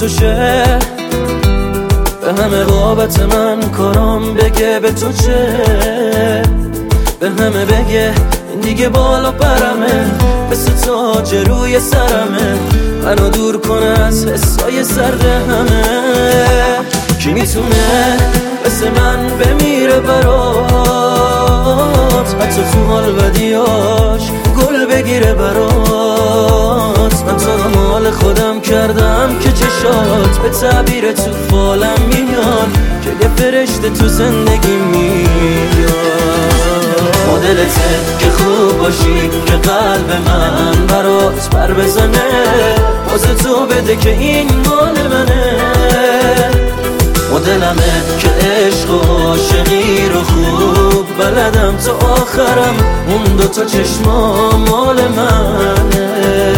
تو شه، به همه بابت من کارام بگه به تو چه، به همه بگه این دیگه بالا پرمه، مثل تاج روی سرمه، منو دور کنه از حسای سرد همه. کی میتونه مثل من بمیره برات، حتی تو حال بدیاش گل بگیره برات. من تو رو مال خودم کردم که چشات به تعبیر تو فالم میان، که یه فرشته تو زندگی میاد. مدلته که خوب باشی که قلب من برات پر بزنه، باز تو بده که این مال منه. مدلمه که عشق و عاشقی رو خوب بلدم تا آخرم، اون دوتا چشما مال منه.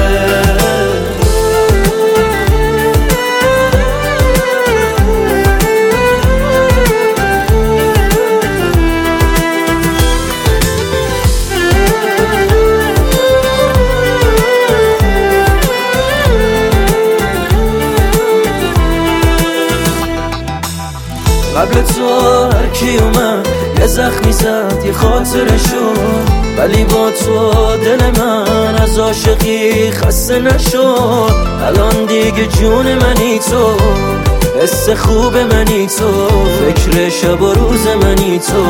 قبل تو هر کی اومد یه زخمی زد یه خاطرشو، ولی با تو دل من از عاشقی خسته نشد. الان دیگه جون منی تو، حس خوب منی تو، فکر شب و روز منی تو.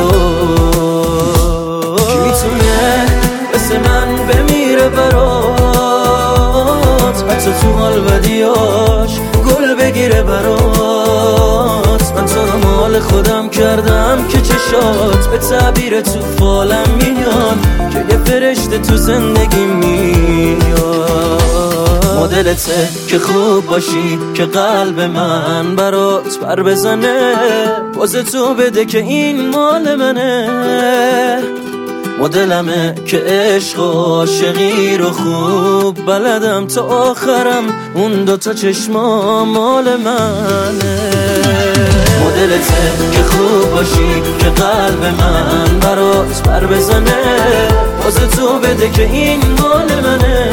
کی میتونه مثل من بمیره برات، حتی تو حال بدیاش گل بگیره برات. من تو رو مال خودم کردم که چشات به تعبیر تو فالم میان، که یه فرشته تو زندگی میاد. مدلته که خوب باشی که قلب من برات پر بزنه، باز تو بده که این مال منه. مدلمه که عشق و عاشقی رو خوب بلدم تا آخرم، اون دوتا چشما مال منه. مدلته که خوب باشی که قلب من برات پر بزنه، باز تو بده که این مال منه.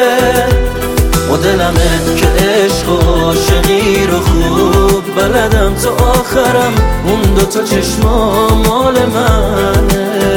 مدلمه که عشق و عاشقی رو خوب بلدم تا آخرم، اون دوتا چشما مال منه.